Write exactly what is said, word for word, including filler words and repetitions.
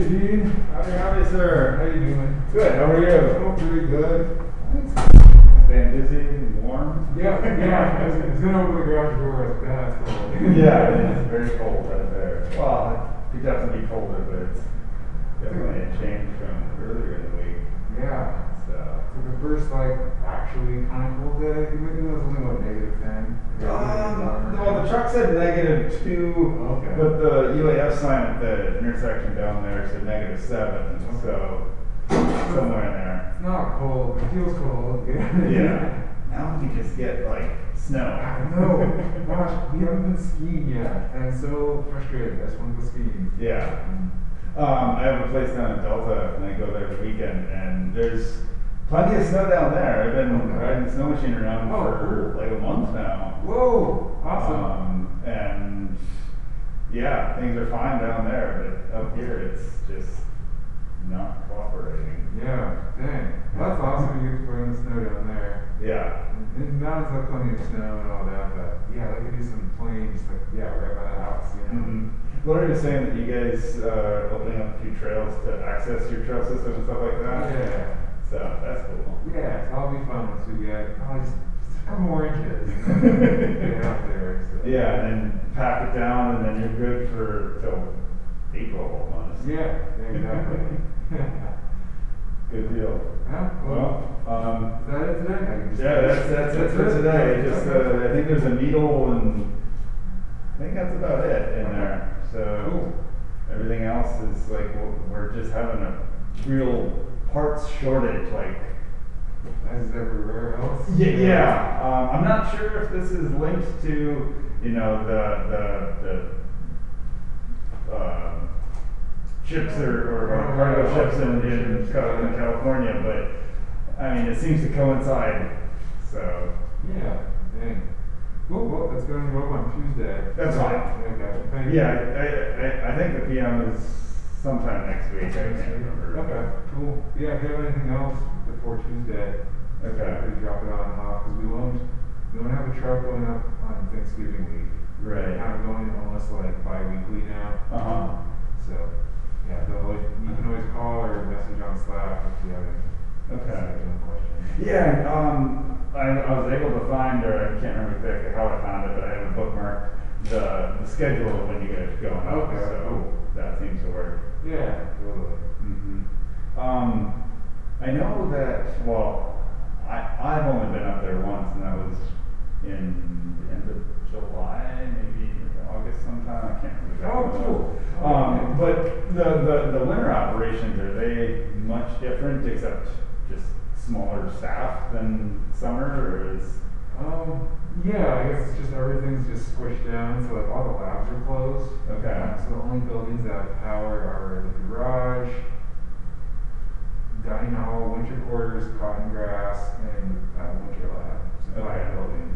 Gene. Howdy, howdy, sir. How you doing? Good. How are you? Oh, pretty good. Staying busy and warm. Yeah, yeah. I was, I was gonna open the garage door. I was like, ah, it's cold. Yeah, it is very cold out there. Well, it could definitely be colder, but it's definitely a change from earlier in the week. Yeah. So. So the first like actually kind of cold day, it was only what negative ten. Um, well, the truck said negative two, Okay. but the U A S sign at the intersection down there said negative seven. So somewhere in there. It's not cold. It feels cold. Yeah. Yeah. Now we just get like snow. I know. Gosh, we haven't been skiing yet, and I'm so frustrated. I just want to go skiing. Yeah. Um, Um, I have a place down in Delta, and I go there every weekend, and there's plenty of snow down there. I've been Okay. riding the snow machine around Oh, for cool. like a month now. Whoa! Awesome. Um, and yeah, things are fine down there, but up here it's just not cooperating. Yeah, dang. Well, that's awesome you get to play in the snow down there. Yeah. And mountains have plenty of snow and all that, but yeah, they could do some playing just like, yeah, right by the house, you know? Mm-hmm. Larry was saying that you guys uh, are opening up a few trails to access your trail system and stuff like that. Yeah. So that's cool. Yeah, so that'll be fun once we get, oh, just, just a couple more inches. Get out there. So. Yeah, and then pack it down, and then you're good for till April almost. Yeah, exactly. Good deal. Yeah, Well, um, is that it today? I can just- yeah, that's that's it for today. Just uh, I think there's a needle, and I think that's about it in there. So Cool. everything else is like we're, we're just having a real parts shortage, like. As is everywhere else. Yeah, yeah. Um, I'm not sure if this is linked to, you know, the the the uh, ships or, or, or cargo ships in, in, Cal- in California, but I mean, it seems to coincide. So Yeah, dang. Cool, well, that's going to go up on Tuesday. That's fine. Okay, thank you. yeah, I, I, I think the P M is sometime next week. I can't remember. Okay, cool. Yeah, if you have anything else before Tuesday, Okay. we could drop it on off, because we won't, we won't have a truck going up on Thanksgiving week. Right. We're kind of going almost like bi-weekly now. Uh huh. So, yeah, they'll always, you can always call or message on Slack if you have any Okay. scheduling questions. Yeah, um, I, I was able to find, or I can't remember exactly how I found it, but I have a bookmark the, the schedule of when you guys are going up, Okay, so cool. that seems to work. Yeah, totally. Mm-hmm. Um, I know that, well, I, I've only been up there once, and that was in the end of July, maybe August sometime, I can't remember. Oh, exactly. cool. Um, but the, the, the winter operations, are they much different, except just smaller staff than summer, or is? Um, yeah, I guess it's just everything's just squished down, so like all the labs are closed. Okay. Um, so the only buildings that have power are the garage, dining hall, winter quarters, cotton grass, and uh, winter lab. So five Okay. buildings.